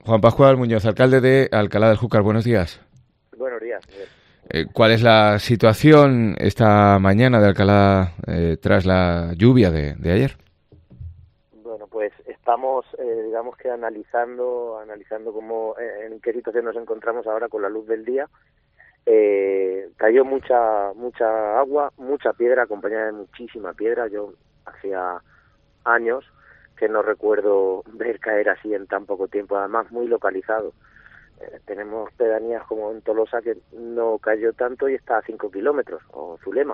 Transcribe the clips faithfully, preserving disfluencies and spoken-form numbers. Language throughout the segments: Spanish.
Juan Pascual Muñoz, alcalde de Alcalá del Júcar, buenos días. Buenos días. Eh, ¿Cuál es la situación esta mañana de Alcalá eh, tras la lluvia de, de ayer? Bueno, pues estamos, eh, digamos que analizando, analizando cómo, eh, en qué situación nos encontramos ahora con la luz del día. Eh, cayó mucha, mucha agua, mucha piedra, acompañada de muchísima piedra. Yo hacía años que no recuerdo ver caer así en tan poco tiempo, además muy localizado. Eh, tenemos pedanías como en Tolosa que no cayó tanto y está a cinco kilómetros, o Zulema.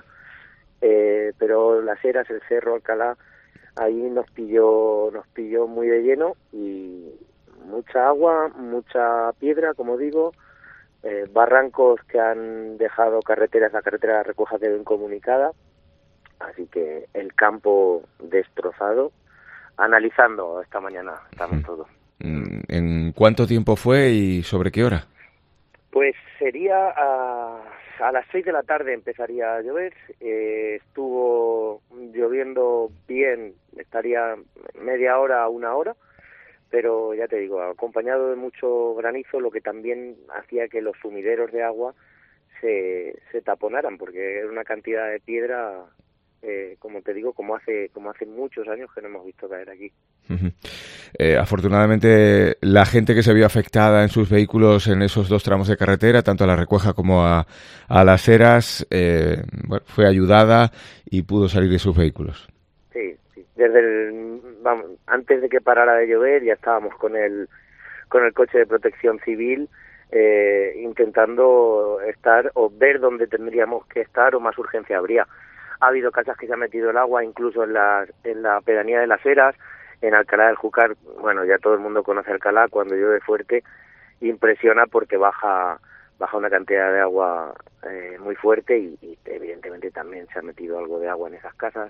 Eh, pero Las Heras, el Cerro, Alcalá, ahí nos pilló, nos pilló muy de lleno y mucha agua, mucha piedra, como digo, eh, barrancos que han dejado carreteras, la carretera de Recueja quedó incomunicada, así que el campo destrozado. Analizando esta mañana estamos todos. ¿En cuánto tiempo fue y sobre qué hora? Pues sería a, a las seis de la tarde empezaría a llover. Eh, estuvo lloviendo bien, estaría media hora a una hora, pero ya te digo, acompañado de mucho granizo, lo que también hacía que los sumideros de agua se, se taponaran, porque era una cantidad de piedra. Eh, como te digo, como hace como hace muchos años que no hemos visto caer aquí. Uh-huh. Eh, afortunadamente, la gente que se vio afectada en sus vehículos en esos dos tramos de carretera, tanto a La Recueja como a, a Las Heras, eh, bueno, fue ayudada y pudo salir de sus vehículos. Sí, sí. Desde el, vamos, antes de que parara de llover ya estábamos con el con el coche de protección civil eh, intentando estar o ver dónde tendríamos que estar o más urgencia habría. Ha habido casas que se ha metido el agua, incluso en la, en la pedanía de Las Heras, en Alcalá del Júcar. Bueno, ya todo el mundo conoce Alcalá, cuando llueve fuerte impresiona porque baja baja una cantidad de agua eh, muy fuerte y, y evidentemente también se ha metido algo de agua en esas casas.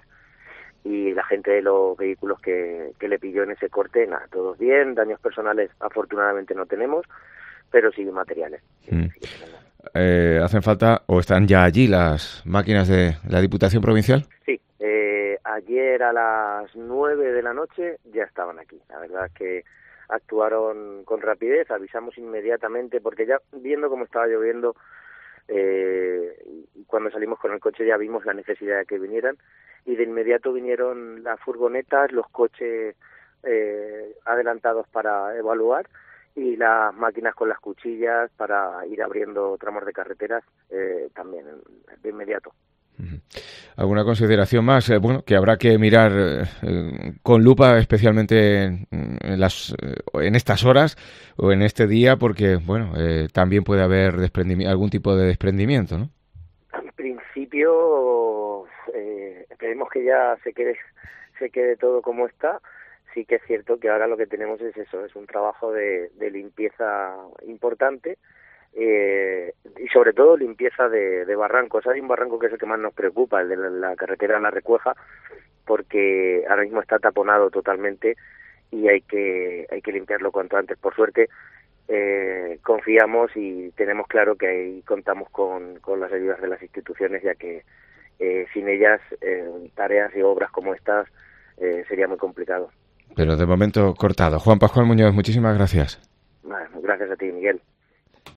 Y la gente de los vehículos que, que le pilló en ese corte, nada, todos bien, daños personales afortunadamente no tenemos, pero sí materiales. Mm. Sí, sí Eh, ¿Hacen falta o están ya allí las máquinas de la Diputación Provincial? Sí, eh, ayer a las nueve de la noche ya estaban aquí. La verdad es que actuaron con rapidez, avisamos inmediatamente, porque ya viendo cómo estaba lloviendo, eh, y cuando salimos con el coche ya vimos la necesidad de que vinieran, y de inmediato vinieron las furgonetas, los coches eh, adelantados para evaluar, y las máquinas con las cuchillas para ir abriendo tramos de carreteras eh, también de inmediato. ¿Alguna consideración más? Eh, bueno, que habrá que mirar eh, con lupa, especialmente en, en, las, en estas horas o en este día, porque bueno, eh, también puede haber desprendimi- algún tipo de desprendimiento, ¿no? En principio, eh, esperemos que ya se quede, se quede todo como está. Sí que es cierto que ahora lo que tenemos es eso, es un trabajo de, de limpieza importante eh, y sobre todo limpieza de, de barrancos. Hay un barranco que es el que más nos preocupa, el de la, la carretera La Recueja, porque ahora mismo está taponado totalmente y hay que hay que limpiarlo cuanto antes. Por suerte eh, confiamos y tenemos claro que ahí contamos con, con las ayudas de las instituciones, ya que eh, sin ellas eh, tareas y obras como estas eh, sería muy complicado. Pero de momento cortado. Juan Pascual Muñoz, muchísimas gracias. Bueno, gracias a ti, Miguel.